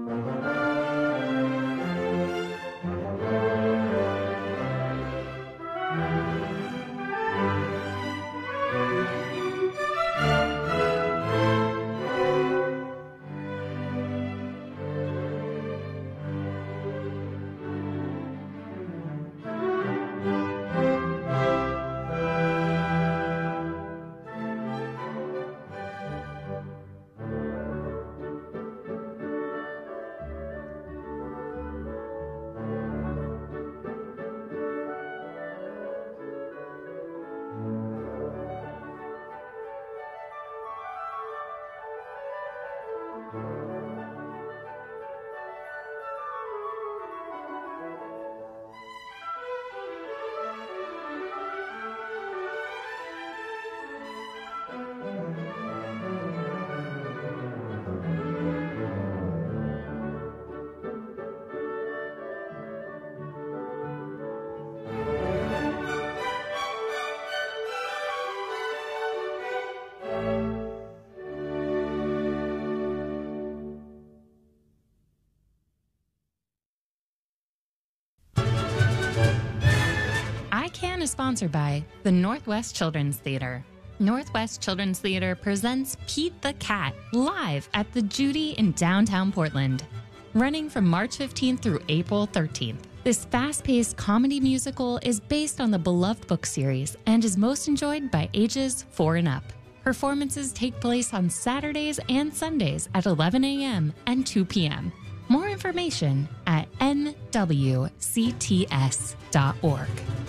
ICANN is sponsored by the Northwest Children's Theater. Northwest Children's Theater presents Pete the Cat live at the Judy in downtown Portland. Running from March 15th through April 13th. This fast-paced comedy musical is based on the beloved book series and is most enjoyed by ages 4 and up. Performances take place on Saturdays and Sundays at 11 a.m. and 2 p.m. More information at nwcts.org.